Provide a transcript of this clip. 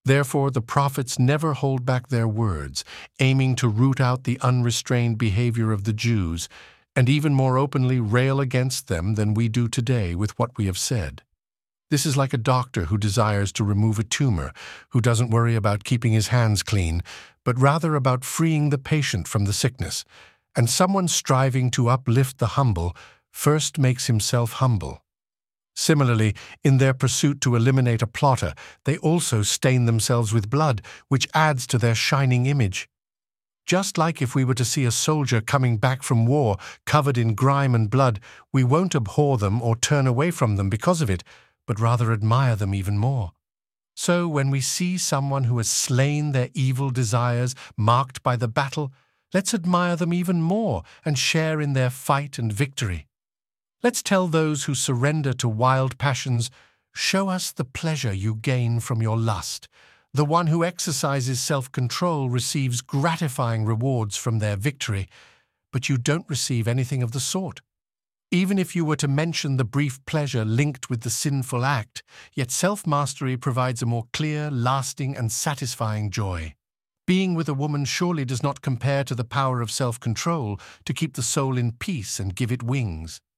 Therefore, the prophets never hold back their words, aiming to root out the unrestrained behavior of the Jews, and even more openly rail against them than we do today with what we have said. This is like a doctor who desires to remove a tumor, who doesn't worry about keeping his hands clean, but rather about freeing the patient from the sickness. And someone striving to uplift the humble first makes himself humble. Similarly, in their pursuit to eliminate a plotter, they also stain themselves with blood, which adds to their shining image. Just like if we were to see a soldier coming back from war covered in grime and blood, we won't abhor them or turn away from them because of it, but rather admire them even more. So when we see someone who has slain their evil desires marked by the battle, let's admire them even more and share in their fight and victory. Let's tell those who surrender to wild passions, show us the pleasure you gain from your lust. The one who exercises self-control receives gratifying rewards from their victory, but you don't receive anything of the sort. Even if you were to mention the brief pleasure linked with the sinful act, yet self-mastery provides a more clear, lasting, and satisfying joy. Being with a woman surely does not compare to the power of self-control to keep the soul in peace and give it wings.